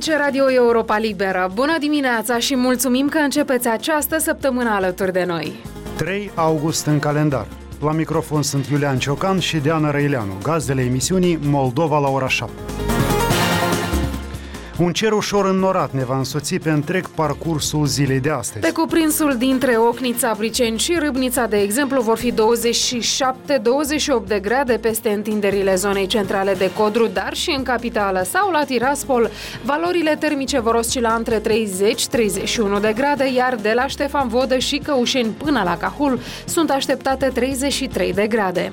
Aici Radio Europa Liberă. Bună dimineața și mulțumim că începeți această săptămână alături de noi. 3 august în calendar. La microfon sunt Iulian Ciocan și Diana Răileanu, gazdele emisiunii Moldova la ora 7. Un cer ușor înnorat ne va însoți pe întreg parcursul zilei de astăzi. Pe cuprinsul dintre Ochnița, Briceni și Râbnița, de exemplu, vor fi 27-28 de grade peste întinderile zonei centrale de Codru, dar și în capitală sau la Tiraspol. Valorile termice vor oscila între 30-31 de grade, iar de la Ștefan Vodă și Căușeni până la Cahul sunt așteptate 33 de grade.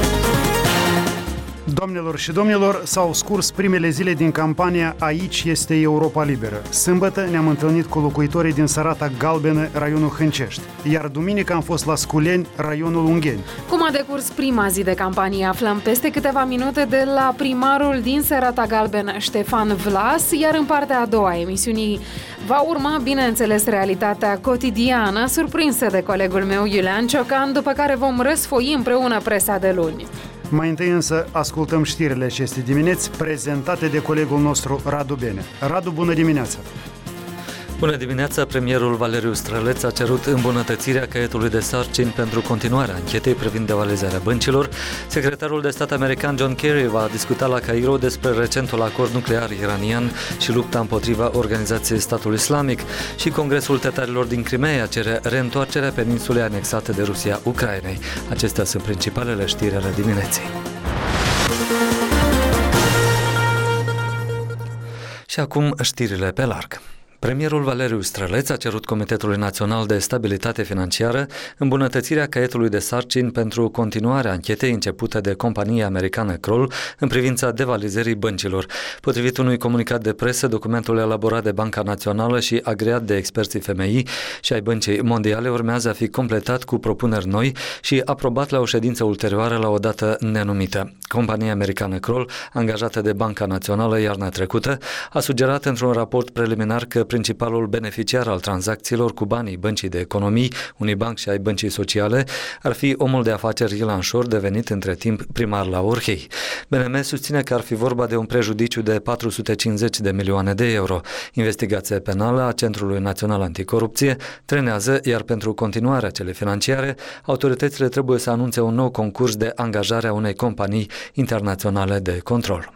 Doamnelor și domnilor, s-au scurs primele zile din campania Aici este Europa Liberă. Sâmbătă ne-am întâlnit cu locuitorii din Sărata Galbenă, raionul Hâncești, iar duminică am fost la Sculeni, raionul Ungheni. Cum a decurs prima zi de campanie, aflăm peste câteva minute de la primarul din Sărata Galbenă, Ștefan Vlas, iar în partea a doua a emisiunii va urma, bineînțeles, realitatea cotidiană, surprinsă de colegul meu Iulian Ciocan, după care vom răsfoi împreună presa de luni. Mai întâi însă ascultăm știrile acestei dimineți prezentate de colegul nostru Radu Bene. Radu, bună dimineața! Bună dimineața! Premierul Valeriu Străleț a cerut îmbunătățirea caietului de sarcini pentru continuarea anchetei privind devalizarea băncilor. Secretarul de stat american John Kerry va discuta la Cairo despre recentul acord nuclear iranian și lupta împotriva Organizației Statului Islamic și Congresul Tătarilor din Crimeea cere reîntoarcerea peninsulei anexate de Rusia Ucrainei. Acestea sunt principalele știri ale dimineții. Și acum știrile pe larg. Premierul Valeriu Străleț a cerut Comitetului Național de Stabilitate Financiară îmbunătățirea caietului de sarcini pentru continuarea anchetei începute de compania americană Kroll în privința devalizării băncilor. Potrivit unui comunicat de presă, documentul elaborat de Banca Națională și agreat de experții FMI și ai Băncii Mondiale urmează a fi completat cu propuneri noi și aprobat la o ședință ulterioară la o dată nenumită. Compania americană Kroll, angajată de Banca Națională iarna trecută, a sugerat într-un raport preliminar că principalul beneficiar al tranzacțiilor cu banii Băncii de Economii, Unibank și ai Băncii Sociale ar fi omul de afaceri Ilan Șor, devenit între timp primar la Orhei. BNM susține că ar fi vorba de un prejudiciu de 450 de milioane de euro. Investigația penală a Centrului Național Anticorupție trenează, iar pentru continuarea celei financiare, autoritățile trebuie să anunțe un nou concurs de angajare a unei companii internaționale de control.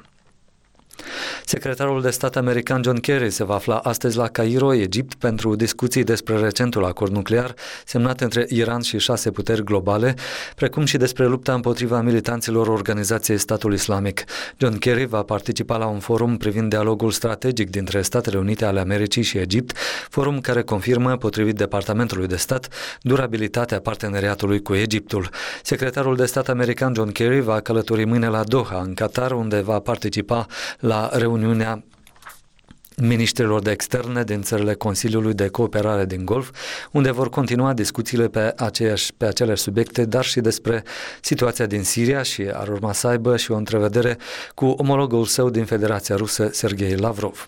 Secretarul de stat american John Kerry se va afla astăzi la Cairo, Egipt, pentru discuții despre recentul acord nuclear semnat între Iran și 6 puteri globale, precum și despre lupta împotriva militanților Organizației Statului Islamic. John Kerry va participa la un forum privind dialogul strategic dintre Statele Unite ale Americii și Egipt, forum care confirmă, potrivit Departamentului de Stat, durabilitatea parteneriatului cu Egiptul. Secretarul de stat american John Kerry va călători mâine la Doha, în Qatar, unde va participa la reuniunea miniștrilor de externe din țările Consiliului de Cooperare din Golf, unde vor continua discuțiile pe aceleași subiecte, dar și despre situația din Siria și ar urma să aibă și o întrevedere cu omologul său din Federația Rusă, Sergei Lavrov.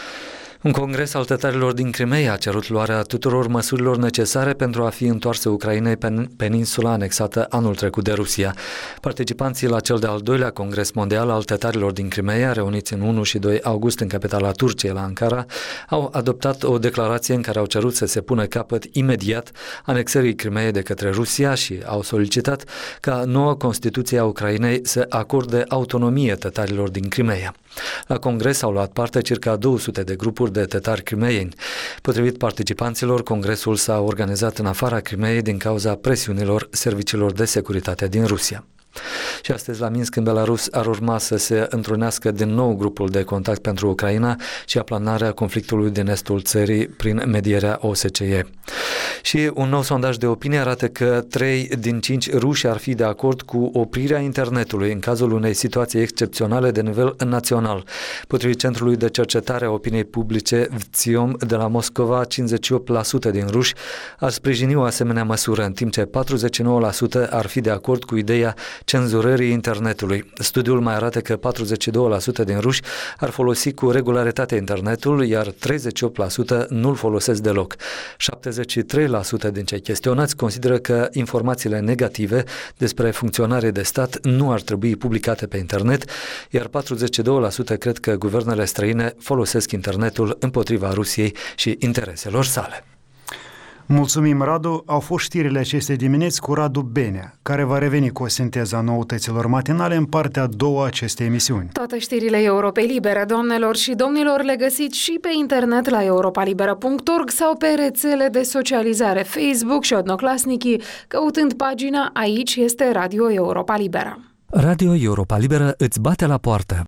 Un congres al tătarilor din Crimeea a cerut luarea tuturor măsurilor necesare pentru a fi întoarsă Ucrainei pe peninsula anexată anul trecut de Rusia. Participanții la cel de-al doilea congres mondial al tătarilor din Crimeea, reuniți în 1 și 2 august în capitala Turciei, la Ankara, au adoptat o declarație în care au cerut să se pună capăt imediat anexării Crimeei de către Rusia și au solicitat ca noua Constituție a Ucrainei să acorde autonomie tătarilor din Crimeea. La congres au luat parte circa 200 de grupuri de tătari crimeieni. Potrivit participanților, congresul s-a organizat în afara Crimeei din cauza presiunilor serviciilor de securitate din Rusia. Și astăzi la Minsk, în Belarus, ar urma să se întrunească din nou grupul de contact pentru Ucraina și aplanarea conflictului din estul țării prin medierea OSCE. Și un nou sondaj de opinie arată că 3 din 5 ruși ar fi de acord cu oprirea internetului în cazul unei situații excepționale de nivel național. Potrivit Centrului de Cercetare a Opiniei Publice VTSIOM de la Moscova, 58% din ruși ar sprijini o asemenea măsură, în timp ce 49% ar fi de acord cu ideea cenzurării explorării internetului. Studiul mai arată că 42% din ruși ar folosi cu regularitate internetul, iar 38% nu-l folosesc deloc. 73% din cei chestionați consideră că informațiile negative despre funcționarii de stat nu ar trebui publicate pe internet, iar 42% cred că guvernele străine folosesc internetul împotriva Rusiei și intereselor sale. Mulțumim, Radu. Au fost știrile acestei dimineți cu Radu Benea, care va reveni cu o sinteză a noutăților matinale în partea a doua a acestei emisiuni. Toate știrile Europei Libere, doamnelor și domnilor, le găsiți și pe internet la europalibera.org sau pe rețele de socializare Facebook și Odnoclasnici, căutând pagina Aici este Radio Europa Libera. Radio Europa Liberă îți bate la poartă.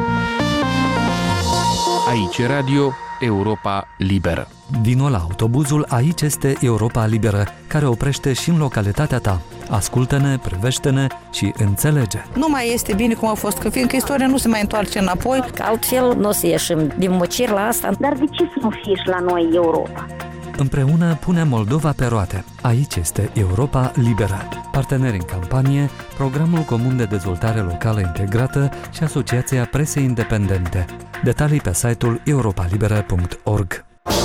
Aici Radio Europa Liberă. Vino la autobuzul Aici este Europa Liberă, care oprește și în localitatea ta. Ascultă-ne, privește-ne și înțelege. Nu mai este bine cum a fost, că fiindcă istoria nu se mai întoarce înapoi. Că altfel nu o să ieșim din mocir la asta. Dar de ce să nu fie și la noi Europa? Împreună punem Moldova pe roate. Aici este Europa Liberă. Parteneri în campanie, Programul Comun de Dezvoltare Locală Integrată și Asociația Presei Independente. Detalii pe site-ul europalibera.org.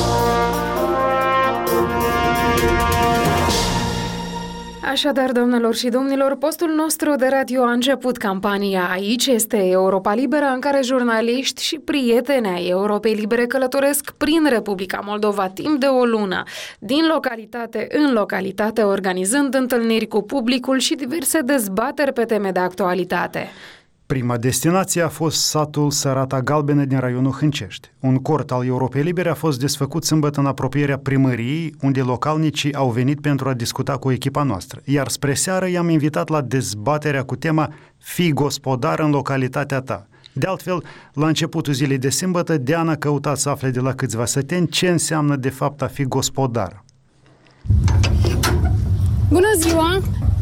Așadar, doamnelor și domnilor, postul nostru de radio a început campania Aici este Europa Liberă, în care jurnaliști și prieteni ai Europei Libere călătoresc prin Republica Moldova timp de o lună, din localitate în localitate, organizând întâlniri cu publicul și diverse dezbateri pe teme de actualitate. Prima destinație a fost satul Sărata Galbenă din raionul Hâncești. Un cort al Europei Libere a fost desfăcut sâmbătă în apropierea primăriei, unde localnicii au venit pentru a discuta cu echipa noastră. Iar spre seară i-am invitat la dezbaterea cu tema Fii gospodar în localitatea ta. De altfel, la începutul zilei de sâmbătă, Diana a căutat să afle de la câțiva săteni ce înseamnă de fapt a fi gospodar. Bună ziua!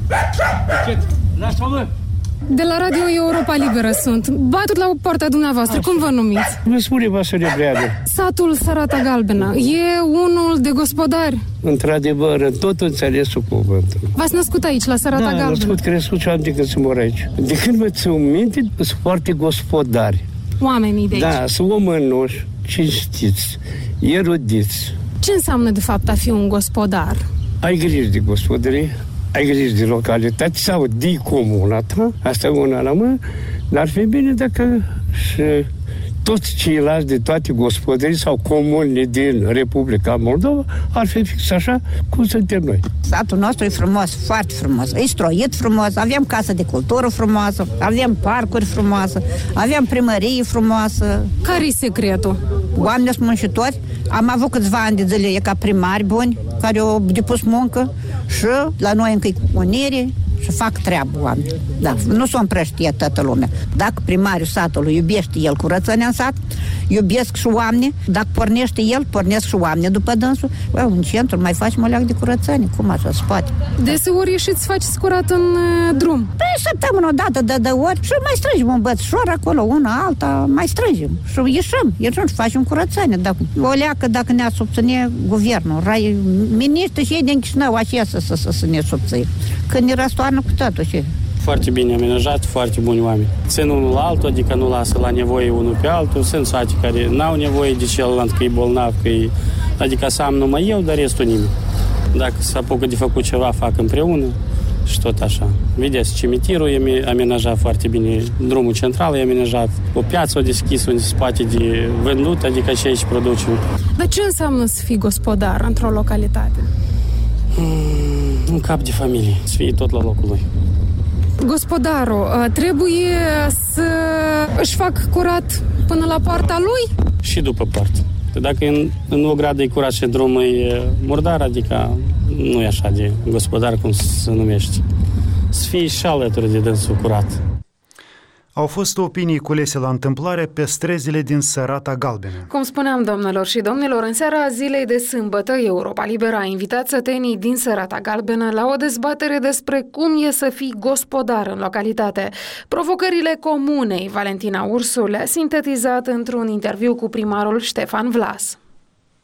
De la Radio Europa Liberă sunt. Batut la poarta dumneavoastră. Cum vă numiți? Vă spune Vasile Breadă. Satul Sărata Galbenă e unul de gospodari? Într-adevăr, în tot înțelesul cuvântului. V-ați născut aici, la Sărata Galbenă? Da, născut, crescut și am de când să mor aici. De când mă țin minte, sunt foarte gospodari. Oamenii de aici? Da, sunt omănoși, cinstiți, erudiți. Ce înseamnă, de fapt, a fi un gospodar? Ai grijă de gospodărie, ai grijă de localitate sau de comuna ta, asta e una la mână, dar ar fi bine dacă și toți ceilalți de toate gospodării sau comunile din Republica Moldova ar fi fix așa cum suntem noi. Satul nostru e frumos, foarte frumos, e stroit frumos, avem casă de cultură frumoasă, avem parcuri frumoase, avem primărie frumoasă. Care-i secretul? Oameni muncitori, am avut câțiva ani de zile ca primari buni, care au depus muncă și la noi încă e unire și fac treabă oameni. Da, nu s-o împrăștie toată lumea. Dacă primarul satului iubește el curățenia în sat, iubesc și oameni, dacă pornește el, pornesc și oameni după dânsul. În centru mai facem o leac de curățenie, cum așa se poate? Deseori ieșiți să faceți curat în drum? Păi săptămână odată de ori și mai strângem un bățșor acolo, una alta, mai strângem și ieșim și facem curățenie. O leacă dacă ne-a subține guvernul, miniștri și ei din Chișinău așa să ne subține. Când ne răstoarnă cu totul și... Foarte bine amenajat, foarte buni oameni. Țin unul la altul, adică nu lasă la nevoie unul pe altul. Sunt sate care n-au nevoie de celălalt, că e bolnav, adică să am numai eu, dar restul nimeni. Dacă se apucă de făcut ceva, fac împreună și tot așa. Vedeți, cimitirul e amenajat foarte bine, drumul central e amenajat, o piață o deschis unde se poate de vândut, adică ce aici producem. Dar ce înseamnă să fii gospodar într-o localitate? Un cap de familie, să fie tot la locul lui. Gospodarul trebuie să își fac curat până la poarta lui? Și după poartă. Dacă în o gradă e curat și drumul e murdar, adică nu e așa de gospodar cum se numește. Să fie și alături de dânsul curat. Au fost opinii culese la întâmplare pe străzile din Sărata Galbenă. Cum spuneam, doamnelor și domnilor, în seara zilei de sâmbătă, Europa Liberă a invitat sătenii din Sărata Galbenă la o dezbatere despre cum e să fii gospodar în localitate. Provocările comunei, Valentina Ursu le-a sintetizat într-un interviu cu primarul Ștefan Vlas.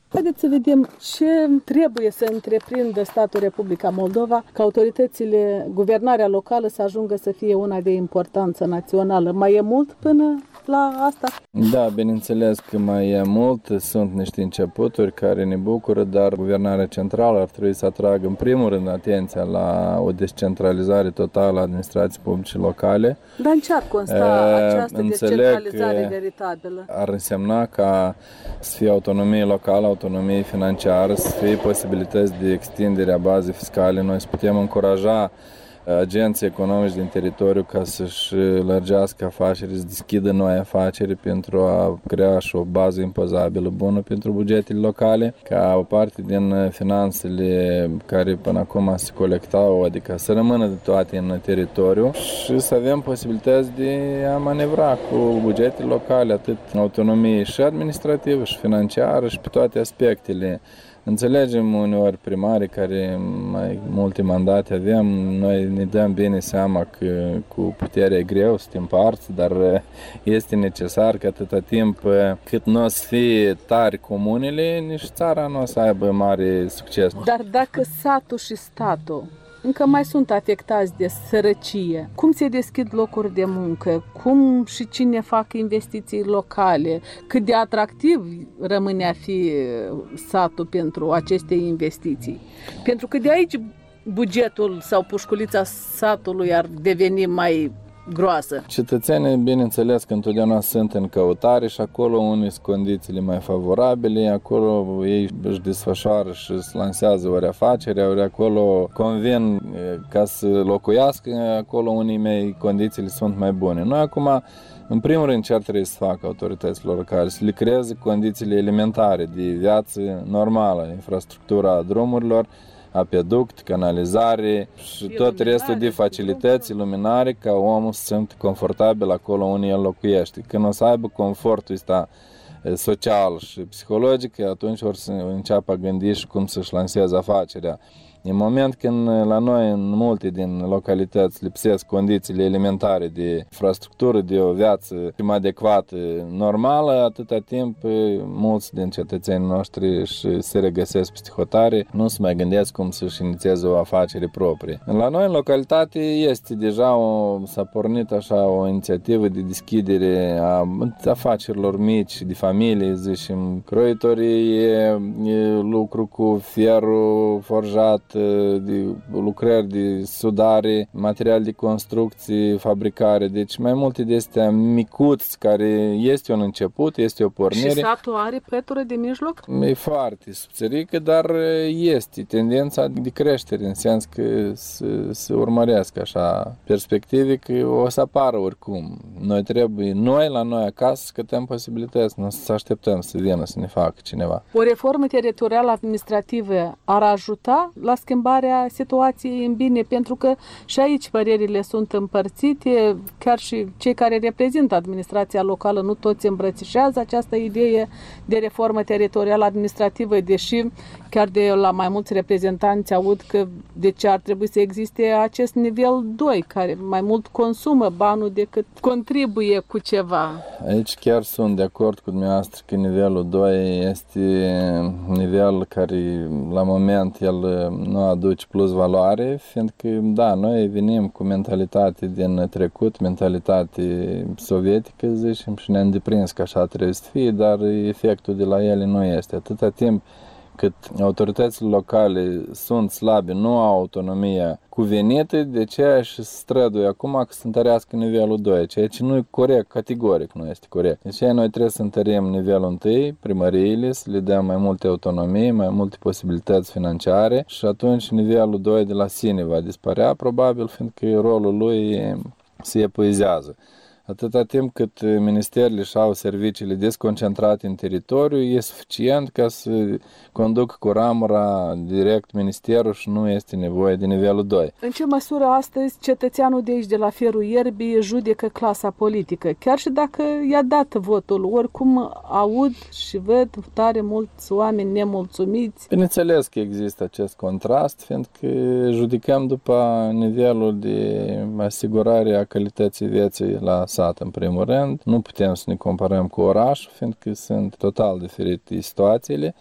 Haideți să vedem ce trebuie să întreprindă statul Republica Moldova ca autoritățile, guvernarea locală să ajungă să fie una de importanță națională. Mai e mult până la asta? Da, bineînțeles că mai e mult, sunt niște începuturi care ne bucură, dar guvernarea centrală ar trebui să atragă în primul rând atenția la o descentralizare totală a administrației publice locale. Dar în ce ar consta această descentralizare veritabilă? Ar însemna ca să fie autonomie locală, autonomie financiară, să fie posibilități de extindere a bazei fiscale. Noi să putem încuraja agenții economici din teritoriu ca să-și lărgească afaceri, să deschidă noi afaceri pentru a crea și o bază impozabilă bună pentru bugetele locale, ca o parte din finanțele care până acum se colectau, adică să rămână de toate în teritoriu și să avem posibilități de a manevra cu bugetele locale, atât în autonomie și administrativă și financiară și pe toate aspectele. Înțelegem uneori primarii care mai multe mandate avem, noi ne dăm bine seama că cu puterea e greu să te împarți, dar este necesar că atâta timp cât nu o să fie tari comunele, nici țara nu o să aibă mare succes. Dar dacă satul și statul încă mai sunt afectați de sărăcie, cum se deschid locuri de muncă, cum și cine fac investiții locale, cât de atractiv rămâne a fi satul pentru aceste investiții. Pentru că de aici bugetul sau pușculița satului ar deveni mai groasă. Cetățenii, bineînțeles că întotdeauna sunt în căutare și acolo unde sunt condițiile mai favorabile, acolo ei își desfășoară și își lansează ori afaceri, ori acolo convin ca să locuiască, acolo unde condițiile sunt mai bune. Noi acum, în primul rând, ce ar trebui să facă autoritățile locale? Să le creeze condițiile elementare de viață normală, infrastructura drumurilor, apeduct, canalizare și tot restul de facilități, iluminare, ca omul să se simtă confortabil acolo unde el locuiește. Când o să aibă confortul ăsta social și psihologic, atunci or să înceapă a gândi și cum să-și lanseze afacerea. În moment când la noi, în multe din localități, lipsesc condițiile elementare de infrastructură, de o viață mai adecvată, normală, atâta timp mulți din cetățenii noștri se regăsesc peste hotare, nu se mai gândesc cum să-și inițieze o afacere proprie. La noi, în localitate, este deja s-a pornit așa o inițiativă de deschidere a afacerilor mici, de familie, zicem, croitorie, lucru cu fierul forjat, de lucrări de sudare, material de construcție, fabricare, deci mai multe de astea micuți, care este un început, este o pornire. Și satul are pătură de mijloc? E foarte subțărică, dar este tendința de creștere, în sens că se urmărească așa perspective că o să apară oricum. Noi la noi acasă să cătăm posibilități, nu să așteptăm să vină să ne facă cineva. O reformă teritorială administrativă ar ajuta la schimbarea situației în bine, pentru că și aici părerile sunt împărțite, chiar și cei care reprezintă administrația locală nu toți îmbrățișează această idee de reformă teritorială administrativă, deși chiar de la mai mulți reprezentanți aud că de ce ar trebui să existe acest nivel 2, care mai mult consumă banul decât contribuie cu ceva. Aici chiar sunt de acord cu dumneavoastră că nivelul 2 este nivel care la moment el nu aduce plus valoare, fiindcă, da, noi venim cu mentalitate din trecut, mentalitate sovietică, zicem, și ne-am deprins că așa trebuie să fie, dar efectul de la ele nu este. Atâta timp cât autoritățile locale sunt slabe, nu au autonomia cuvenită, de aceea și străduie acum că să întărească nivelul 2, ceea ce nu e corect, categoric nu este corect. De aceea noi trebuie să întărim nivelul 1, primăriile, să le dăm mai multe autonomie, mai multe posibilități financiare și atunci nivelul 2 de la sine va dispărea, probabil, fiindcă rolul lui se epuizează. Atâta timp cât ministerele și-au serviciile desconcentrate în teritoriu, e suficient ca să conducă cu ramura direct ministerul și nu este nevoie de nivelul 2. În ce măsură astăzi cetățeanul de aici, de la Fierul Ierbii, judecă clasa politică? Chiar și dacă i-a dat votul, oricum aud și văd tare mulți oameni nemulțumiți. Bineînțeles că există acest contrast, fiindcă judecăm după nivelul de asigurare a calității vieții la sat în primul rând. Nu putem să ne comparăm cu orașul, fiindcă sunt total diferite situațiile.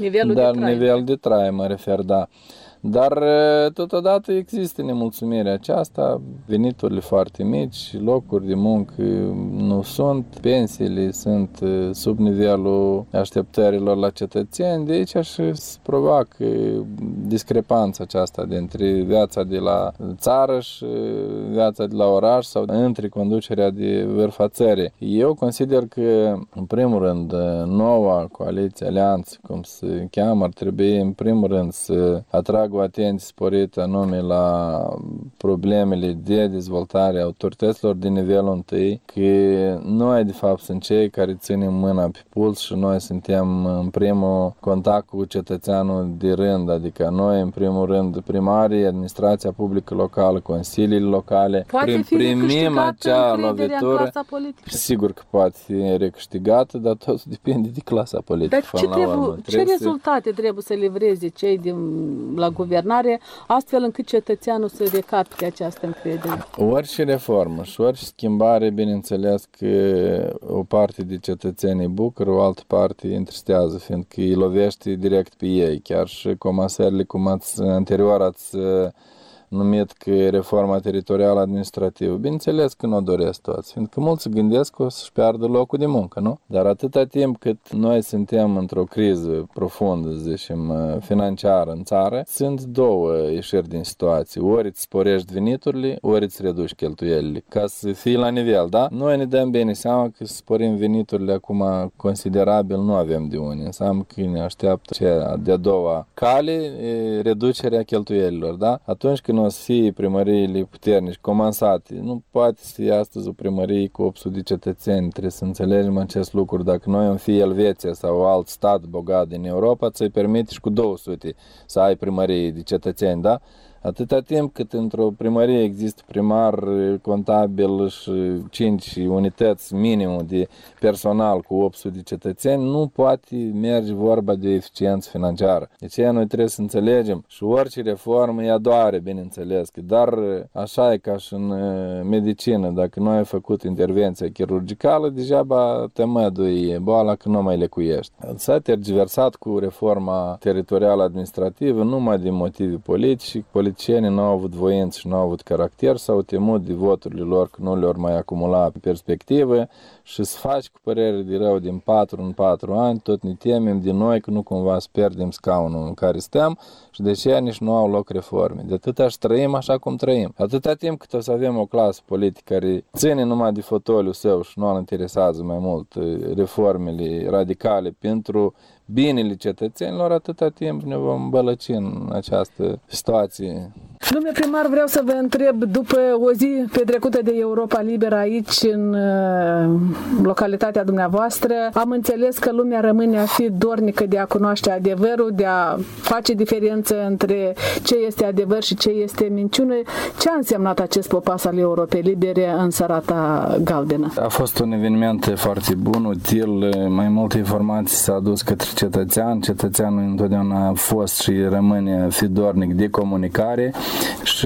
Nivelul de trai mă refer, da. Dar totodată există nemulțumirea aceasta, veniturile foarte mici, locuri de muncă nu sunt, pensiile sunt sub nivelul așteptărilor la cetățeni, de aici se provoacă discrepanța aceasta dintre viața de la țară și viața de la oraș sau între conducerea de vârf a țării. Eu consider că, în primul rând, noua coaliție, alianță, cum se cheamă, ar trebui, în primul rând, să atragă o atenție sporită anume la problemele de dezvoltare a autorităților de nivelul 1, că noi de fapt sunt cei care ținem mâna pe puls și noi suntem în primul contact cu cetățeanul de rând, adică noi în primul rând primarii, administrația publică locală, consiliile locale, primim acea lovitură. Sigur că poate fi recâștigată, dar tot depinde de clasa politică. Dar ce rezultate trebuie să livreze cei la guvernare, astfel încât cetățeanul să recapite această încredere? Orice reformă și orice schimbare, bineînțeles că o parte de cetățenii bucură, o altă parte întristează, fiindcă îi lovește direct pe ei. Chiar și comasările, cum anterior ați numit că reforma teritorială administrativă. Bineînțeles că nu o doresc toți, fiindcă mulți se gândesc că o să-și piardă locul de muncă, nu? Dar atâta timp cât noi suntem într-o criză profundă, zicem, financiară în țară, sunt două ieșiri din situație. Ori îți sporești veniturile, ori îți reduci cheltuielile, ca să fii la nivel, da? Noi ne dăm bine seama că să sporim veniturile acum considerabil, nu avem de unde. Înseamnă că ne așteaptă cea de-a doua cale, reducerea cheltuielilor, da? Atunci când o să fie primăriile puternici, comansate. Nu poate să fie astăzi o primărie cu 800 de cetățeni. Trebuie să înțelegem acest lucru. Dacă noi am fi Elveția sau alt stat bogat din Europa, ți-i permite și cu 200 să ai primărie de cetățeni, da? Atâta timp cât într-o primărie există primar, contabil și 5 unități minimum de personal cu 800 de cetățeni, nu poate merge vorba de eficiență financiară. De aceea noi trebuie să înțelegem și orice reformă ea doare, bineînțeles, dar așa e ca și în medicină. Dacă noi ai făcut intervenția chirurgicală, degeaba te mădui boala că nu mai lecuiești. S-a tergiversat cu reforma teritorială administrativă numai din motive politice. Politicienii nu au avut voință și nu au avut caracter, s-au temut de voturile lor că nu le-or mai acumula pe perspectivă și să faci cu părere de rău din 4 în 4 ani, tot ne temem de noi că nu cumva să pierdem scaunul în care stăm și de aceea nici nu au loc reforme. De atâta și trăim așa cum trăim. Atâta timp cât o să avem o clasă politică care ține numai de fotoliul său și nu îl interesează mai mult reformele radicale pentru binele cetățenilor, atâta timp ne vom bălăci în această situație. Domnule primar, vreau să vă întreb, după o zi petrecută de Europa Liberă aici, în localitatea dumneavoastră, am înțeles că lumea rămâne a fi dornică de a cunoaște adevărul, de a face diferență între ce este adevăr și ce este minciună. Ce a însemnat acest popas al Europei Libere în Sărata Galbenă? A fost un eveniment foarte bun, util, mai multe informații s-a adus către cetățean. Cetățeanul întotdeauna a fost și rămâne fi dornic de comunicare. Și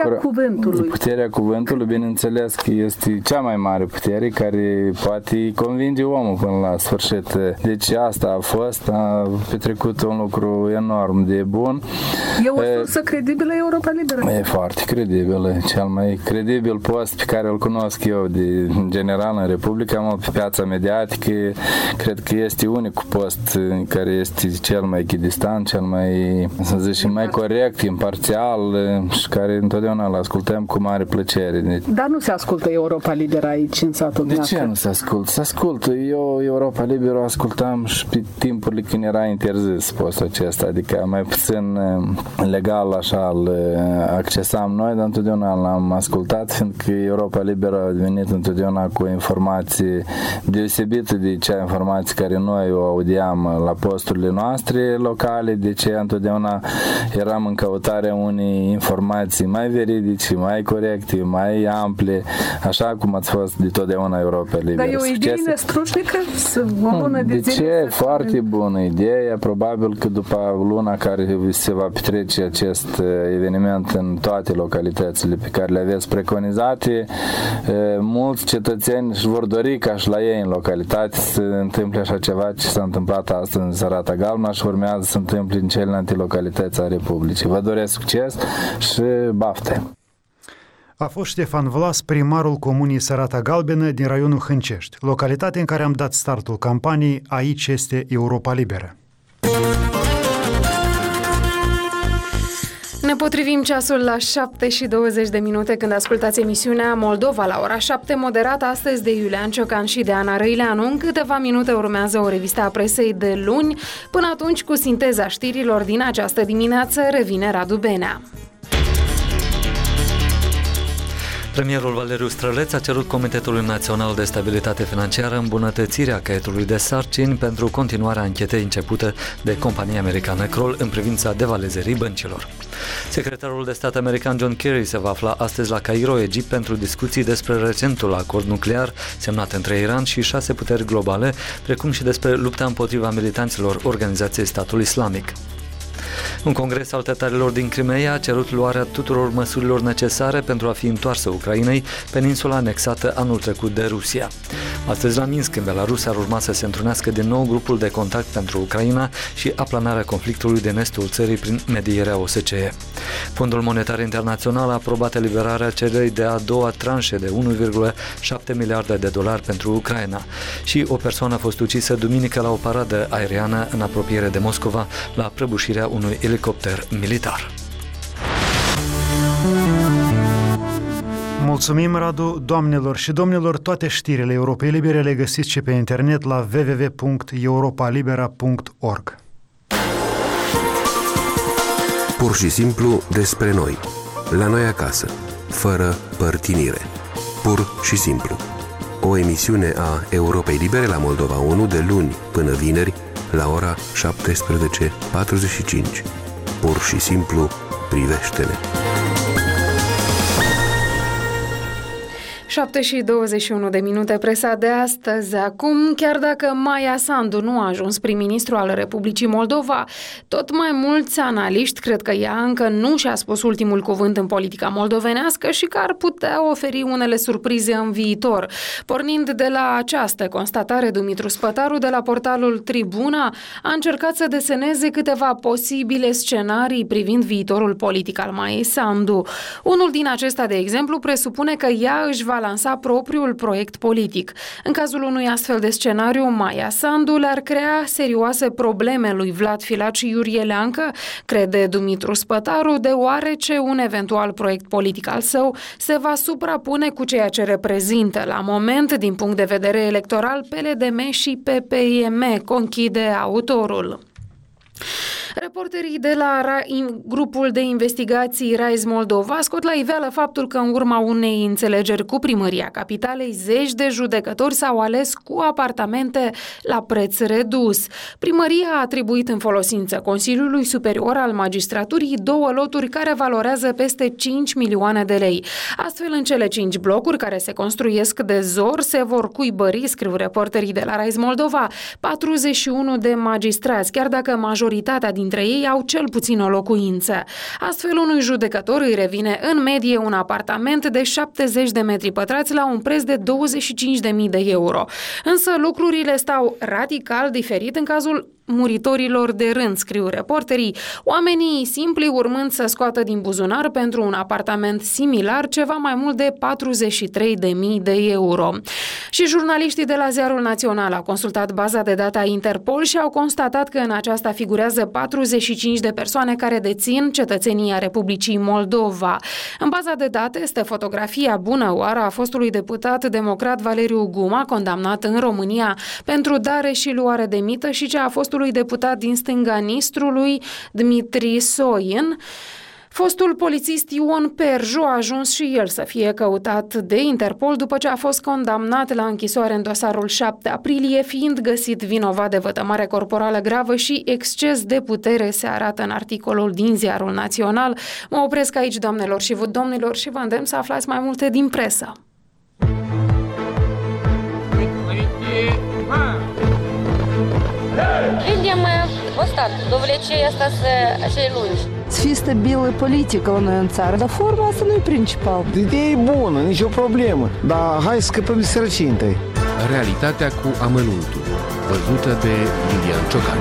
puterea cuvântului, bineînțeles că este cea mai mare putere care poate convinge omul până la sfârșit. Deci asta a fost, a petrecut un lucru enorm de bun. E o sursă credibilă Europa Liberă? E foarte credibilă, cel mai credibil post pe care îl cunosc eu în general în Republica, pe piața mediatică, cred că este unicul post care este cel mai echidistant, cel mai, să zic, mai corect, imparțial și care întotdeauna îl ascultăm cu mare plăcere. Dar nu se ascultă Europa Liberă aici în satul de ce nu se ascultă? Se ascultă. Eu Europa Liberă o ascultam și pe timpurile când era interzis postul acesta, adică mai puțin legal așa îl accesam noi, dar întotdeauna l-am ascultat, fiindcă Europa Liberă a venit întotdeauna cu informații deosebite de cea informație care noi o audiam la posturile noastre locale, de ce întotdeauna eram în căutarea unei informații mai veridice, mai corecte, mai ample, așa cum ați fost de totdeauna Europa Liberă. Dar e o idee năstrușnică? De ce? Foarte bună idee. Probabil că după luna care se va petrece acest eveniment în toate localitățile pe care le aveți preconizate, mulți cetățeni își vor dori ca și la ei în localitate să întâmple așa ceva ce s-a întâmplat astăzi în Sărata Galbenă și urmează să întâmple în celelalte localități ale Republicii. Vă doresc succes și bafte! A fost Ștefan Vlas, primarul comunii Sărata Galbenă din raionul Hâncești, localitate în care am dat startul campaniei Aici este Europa Liberă. Ne potrivim ceasul la 7:20 când ascultați emisiunea Moldova la ora 7, moderată astăzi de Iulian Ciocan și de Ana Răileanu. În câteva minute urmează o revistă a presei de luni. Până atunci, cu sinteza știrilor din această dimineață, revine Radu Benea. Premierul Valeriu Străleț a cerut Comitetului Național de Stabilitate Financiară îmbunătățirea caietului de sarcini pentru continuarea anchetei începute de compania americană Kroll în privința devalizării băncilor. Secretarul de stat american John Kerry se va afla astăzi la Cairo, Egipt, pentru discuții despre recentul acord nuclear semnat între Iran și 6 puteri globale, precum și despre lupta împotriva militanților Organizației Statul Islamic. Un congres al tătarilor din Crimeea a cerut luarea tuturor măsurilor necesare pentru a fi întoarsă Ucrainei, peninsula anexată anul trecut de Rusia. Astăzi la Minsk, în Belarus, ar urma să se întrunească din nou grupul de contact pentru Ucraina și aplanarea conflictului din estul țării prin medierea OSCE. Fondul Monetar Internațional a aprobat eliberarea celei de-a doua tranșe de 1,7 miliarde de dolari pentru Ucraina și o persoană a fost ucisă duminică la o paradă aeriană în apropiere de Moscova, la prăbușirea unui elicopter militar. Mulțumim, Radu. Doamnelor și domnilor, toate știrile Europei Libere le găsiți și pe internet la www.europalibera.org. Pur și simplu despre noi. La noi acasă. Fără părtinire. Pur și simplu. O emisiune a Europei Libere la Moldova 1 de luni până vineri la ora 17:45. Pur și simplu, privește-ne. 7:21 presa de astăzi. Acum, chiar dacă Maia Sandu nu a ajuns prim-ministru al Republicii Moldova, tot mai mulți analiști cred că ea încă nu și-a spus ultimul cuvânt în politica moldovenească și că ar putea oferi unele surprize în viitor. Pornind de la această constatare, Dumitru Spătaru de la portalul Tribuna a încercat să deseneze câteva posibile scenarii privind viitorul politic al Maiei Sandu. Unul din acestea, de exemplu, presupune că ea își va lansa propriul proiect politic. În cazul unui astfel de scenariu, Maia Sandu le-ar crea serioase probleme lui Vlad Filat și Iurie Leancă, crede Dumitru Spătaru, deoarece un eventual proiect politic al său se va suprapune cu ceea ce reprezintă la moment, din punct de vedere electoral, PLDM și PPIM, conchide autorul. Reporterii de la grupul de investigații Rise Moldova scot la iveală faptul că în urma unei înțelegeri cu primăria capitalei, zeci de judecători s-au ales cu apartamente la preț redus. Primăria a atribuit în folosință Consiliului Superior al Magistraturii 2 loturi care valorează peste 5 milioane de lei. Astfel, în cele 5 blocuri care se construiesc de zor, se vor cuibări, scriu reporterii de la Rise Moldova, 41 de magistrați, chiar dacă majoritatea dintre ei au cel puțin o locuință. Astfel, unui judecător îi revine în medie un apartament de 70 de metri pătrați la un preț de 25.000 de euro. Însă lucrurile stau radical diferit în cazul muritorilor de rând, scriu reporterii, oamenii simpli urmând să scoată din buzunar pentru un apartament similar ceva mai mult de 43.000 de euro. Și jurnaliștii de la Ziarul Național au consultat baza de date a Interpol și au constatat că în aceasta figurează 45 de persoane care dețin cetățenia Republicii Moldova. În baza de date este fotografia bună oară a fostului deputat democrat Valeriu Guma, condamnat în România pentru dare și luare de mită, și cea a fostului deputat din stânga Nistrului Dmitri Soin. Fostul polițist Ion Perju a ajuns și el să fie căutat de Interpol după ce a fost condamnat la închisoare în dosarul 7 aprilie, fiind găsit vinovat de vătămare corporală gravă și exces de putere, se arată în articolul din Ziarul Național. Mă opresc aici, doamnelor și domnilor, și vă îndemn să aflați mai multe din presă. Видим устав, довлечение остаться acei lungi. Să fie stabilă politică la noi în țară, dar forma asta nu e principal. Ideea e bună, nicio problemă, dar hai să scăpăm de sărăcie întâi. Realitatea cu amănuntul, văzută de Iulian Ciocan.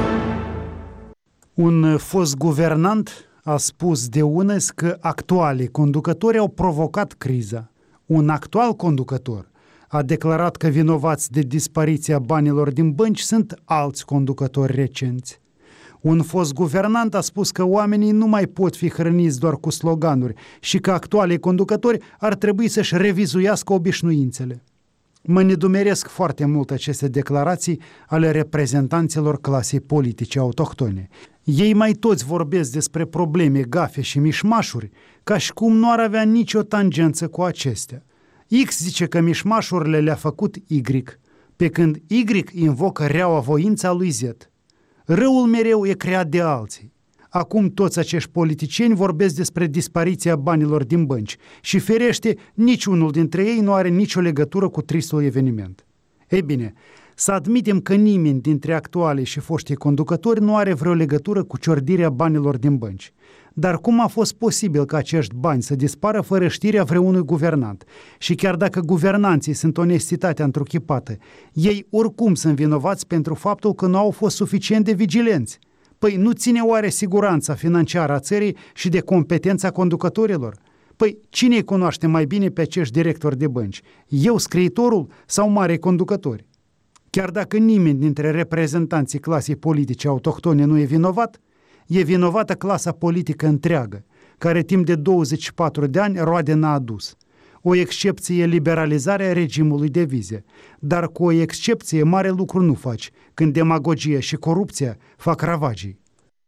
Un fost guvernant a spus de UNES că actualii conducători au provocat criza. Un actual conducător a declarat că vinovați de dispariția banilor din bănci sunt alți conducători recenți. Un fost guvernant a spus că oamenii nu mai pot fi hrăniți doar cu sloganuri și că actualii conducători ar trebui să-și revizuiască obișnuințele. Mă nedumeresc foarte mult aceste declarații ale reprezentanților clasei politice autohtone. Ei mai toți vorbesc despre probleme, gafe și mișmașuri, ca și cum nu ar avea nicio tangență cu acestea. X zice că mișmașurile le-a făcut Y, pe când Y invocă reaua voința lui Z. Răul mereu e creat de alții. Acum toți acești politicieni vorbesc despre dispariția banilor din bănci și, ferește, niciunul dintre ei nu are nicio legătură cu tristul eveniment. Ei bine, să admitem că nimeni dintre actualii și foștii conducători nu are vreo legătură cu ciordirea banilor din bănci. Dar cum a fost posibil ca acești bani să dispară fără știrea vreunui guvernant? Și chiar dacă guvernanții sunt onestitatea întruchipată, ei oricum sunt vinovați pentru faptul că nu au fost suficient de vigilenți. Păi nu ține oare siguranța financiară a țării și de competența conducătorilor? Păi cine îi cunoaște mai bine pe acești directori de bănci? Eu, scriitorul sau mari conducători? Chiar dacă nimeni dintre reprezentanții clasei politice autohtone nu e vinovat, e vinovată clasa politică întreagă, care timp de 24 de ani roade n-a adus. O excepție e liberalizarea regimului de vize, dar cu o excepție mare lucru nu faci, când demagogia și corupția fac ravagii.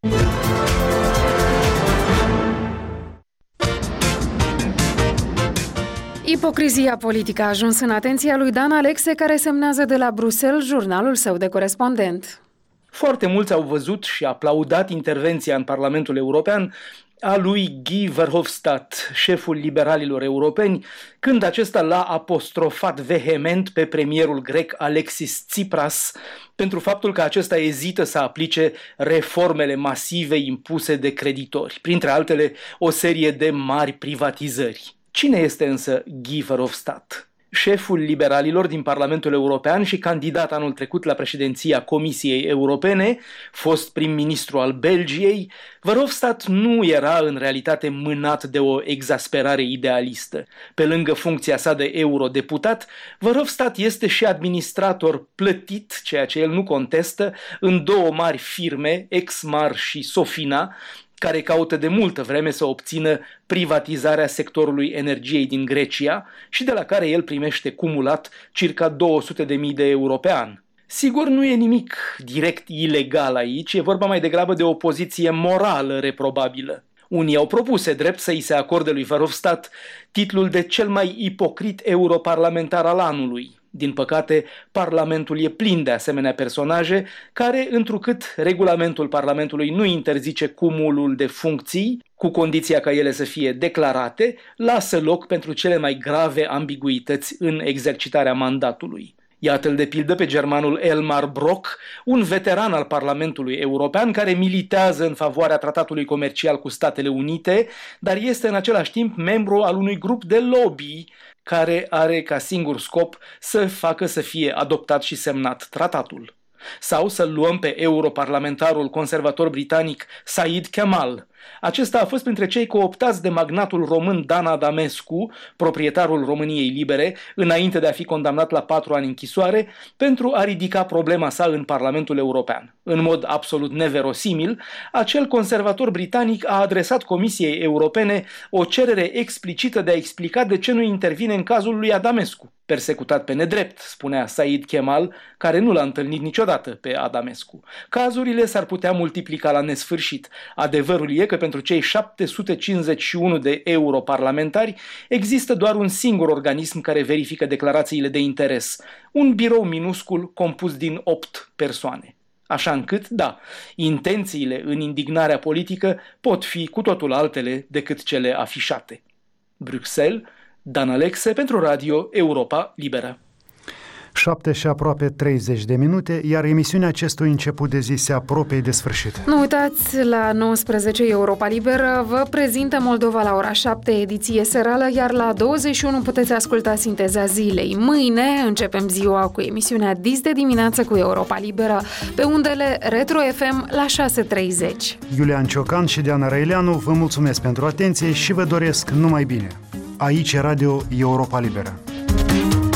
Ipocrizia politică a ajuns în atenția lui Dan Alexe, care semnează de la Bruxelles jurnalul său de corespondent. Foarte mulți au văzut și aplaudat intervenția în Parlamentul European a lui Guy Verhofstadt, șeful liberalilor europeni, când acesta l-a apostrofat vehement pe premierul grec Alexis Tsipras pentru faptul că acesta ezită să aplice reformele masive impuse de creditori, printre altele o serie de mari privatizări. Cine este însă Guy Verhofstadt? Șeful liberalilor din Parlamentul European și candidat anul trecut la președinția Comisiei Europene, fost prim-ministru al Belgiei, Verhofstadt nu era în realitate mânat de o exasperare idealistă. Pe lângă funcția sa de eurodeputat, Verhofstadt este și administrator plătit, ceea ce el nu contestă, în două mari firme, Exmar și Sofina, care caută de multă vreme să obțină privatizarea sectorului energiei din Grecia și de la care el primește cumulat circa 200.000 de euro pe an. Sigur, nu e nimic direct ilegal aici, e vorba mai degrabă de o poziție morală reprobabilă. Unii au propus drept să îi se acorde lui Verhofstadt titlul de cel mai ipocrit europarlamentar al anului. Din păcate, Parlamentul e plin de asemenea personaje care, întrucât regulamentul Parlamentului nu interzice cumulul de funcții, cu condiția ca ele să fie declarate, lasă loc pentru cele mai grave ambiguități în exercitarea mandatului. Iată-l de pildă pe germanul Elmar Brok, un veteran al Parlamentului European care militează în favoarea tratatului comercial cu Statele Unite, dar este în același timp membru al unui grup de lobby care are ca singur scop să facă să fie adoptat și semnat tratatul. Sau să-l luăm pe europarlamentarul conservator britanic Said Kemal. Acesta a fost printre cei cooptați de magnatul român Dan Adamescu, proprietarul României Libere, înainte de a fi condamnat la 4 ani închisoare, pentru a ridica problema sa în Parlamentul European. În mod absolut neverosimil, acel conservator britanic a adresat Comisiei Europene o cerere explicită de a explica de ce nu intervine în cazul lui Adamescu. persecutat pe nedrept, spunea Said Kemal, care nu l-a întâlnit niciodată pe Adamescu. Cazurile s-ar putea multiplica la nesfârșit. Adevărul e că pentru cei 751 de europarlamentari există doar un singur organism care verifică declarațiile de interes, un birou minuscul compus din 8 persoane. Așa încât, da, intențiile în indignarea politică pot fi cu totul altele decât cele afișate. Bruxelles, Dan Alexe pentru Radio Europa Liberă. 7 și aproape 30 de minute, iar emisiunea acestui început de zi se apropie de sfârșit. Nu uitați, la 19 Europa Liberă vă prezintă Moldova la ora 7, ediție serală, iar la 21 puteți asculta Sinteza zilei. Mâine începem ziua cu emisiunea Dis de dimineață cu Europa Liberă pe undele Retro FM la 6:30. Iulian Ciocan și Diana Răileanu vă mulțumesc pentru atenție și vă doresc numai bine. Aici e Radio Europa Liberă.